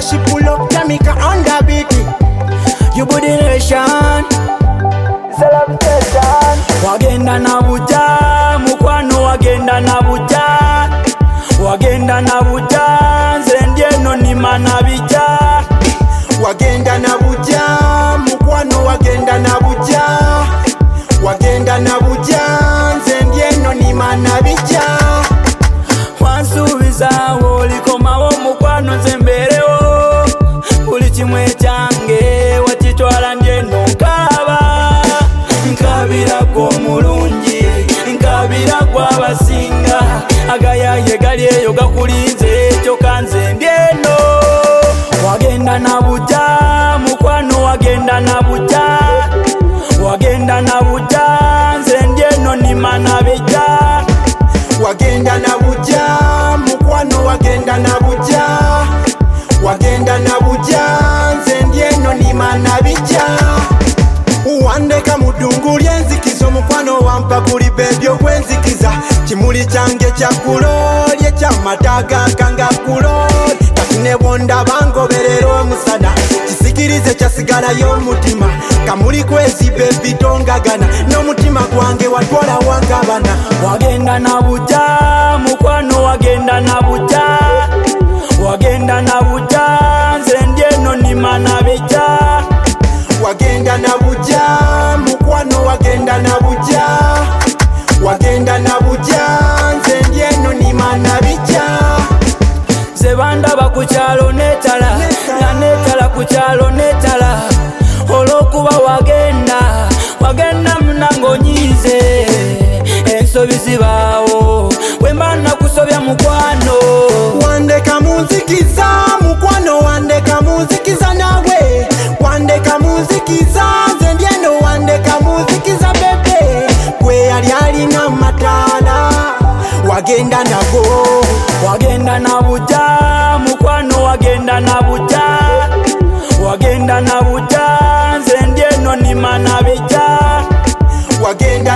she pull up Jamaica on the beat. You body nation, celebration. Wagenda na buja, mukwano wagenda na buja. Wagenda na buja, nze ndieno nima na bija. Wagenda na buja, mukwano wagenda na buja. Wagenda na buja, nze ndieno nima na bija. Wansubiza olikomawo mukwano nze mberewo. Buli kimwe kyange wakitwala ndieno nkaba. Nkabira gw'omulungi, nkabira gw'abasinga. Agayaye gali eyo gakulinze ekyo kanze ndieno. Wagenda na buja, mukwano wagenda na buja. Wagenda na buja, nze ndieno nima na bija. Wagenda na buja, mukwano wagenda na buja. Wagenda na buja, nze ndieno nima na bija. Wandeka mudungu lyenzikiza mukwano wampa buli bebyo gwenzikiza. Kimuli kyange kya kuloli ekyamataga kanga kuloli. Katine bonda bangoberera omusana, kisikirize kyasigalayo omutima. Kamuli kweziba ebitongagana, n'omutima gwange watwala wangabana. Wagenda na buja, mukwano wagenda na buja. Wagenda na buja, nze ndieno nima na bija. Wagenda na buja, mukwano wagenda na buja. Wagenda na buja, nze ndieno nima na bija. Zebandaba ku kyalo netala, na netala ku kyalo netala. Olw'okuba wagenda munango nyize. Ensobi zibaawo, wemba nakusobya mukwano. Wandeka munzikiza, mukwano wandeka munzikiza nawe. Wandeka munzikiza, nze ndieno wandeka munzikiza bebe. Gwe yali alina matala, wagenda nago. Wagenda na buja, mukwano wagenda na buja. Wagenda na buja, nze ndieno nima na bija. Wagenda